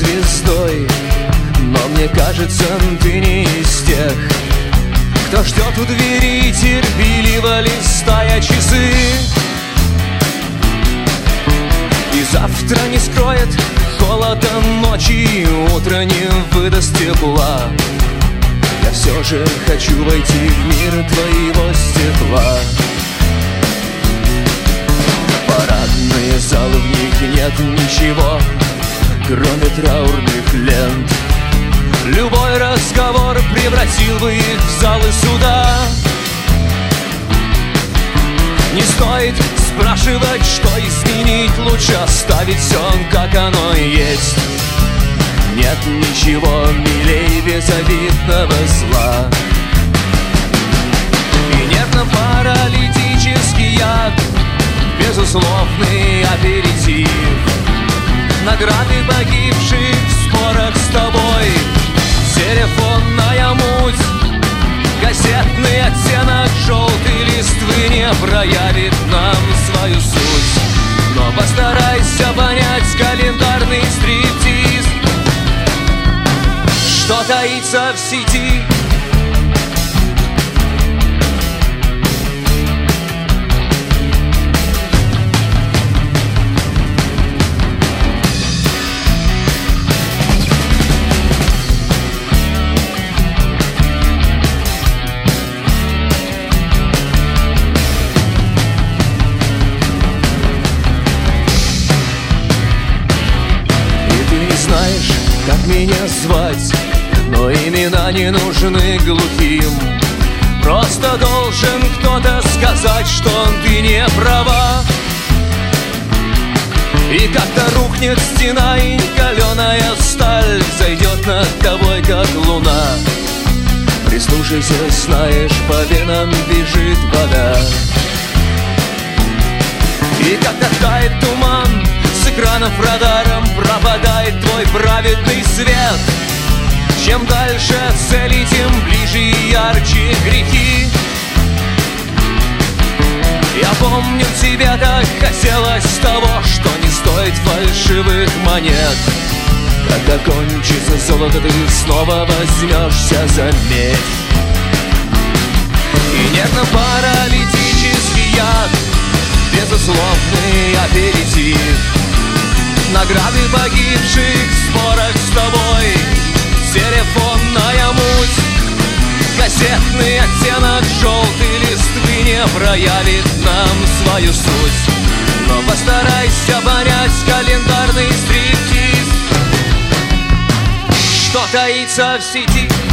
звездой, но мне кажется, ты не из тех, кто ждет у двери терпеливо, листая часы. И завтра не скроет холодом ночи, утро не выдаст тепла. Я все же хочу войти в мир твоего стекла. Парадные залы, в них нет ничего, кроме траурных лент. Любой разговор превратил бы их в залы суда. Не стоит спрашивать, что изменить, лучше оставить все, как оно есть. Нет ничего милей безобидного зла. И нервно-паралитический яд, безусловный аперитив, награды погибших в спорах с тобой, телефонная муть, газетный оттенок желтой листвы не проявит нам свою суть. Но постарайся понять календарный стриптиз, что таится в сети. Знаешь, как меня звать, но имена не нужны глухим. Просто должен кто-то сказать, что ты не права. И как-то рухнет стена, и каленая сталь зайдет над тобой, как луна. Прислушайся, знаешь, по венам бежит вода. И как-то тает туман, с экранов радаром пропадает твой праведный свет. Чем дальше от цели, тем ближе и ярче грехи. Я помню, тебе так хотелось того, что не стоит фальшивых монет. Когда кончится золото, ты снова возьмешься за медь. И нервно-паралитический яд, безусловный аперитив, награды погибших в спорах с тобой, телефонная муть, газетный оттенок желтой листвы не проявит нам свою суть. Но постарайся понять календарный стриптиз, что таится в сети.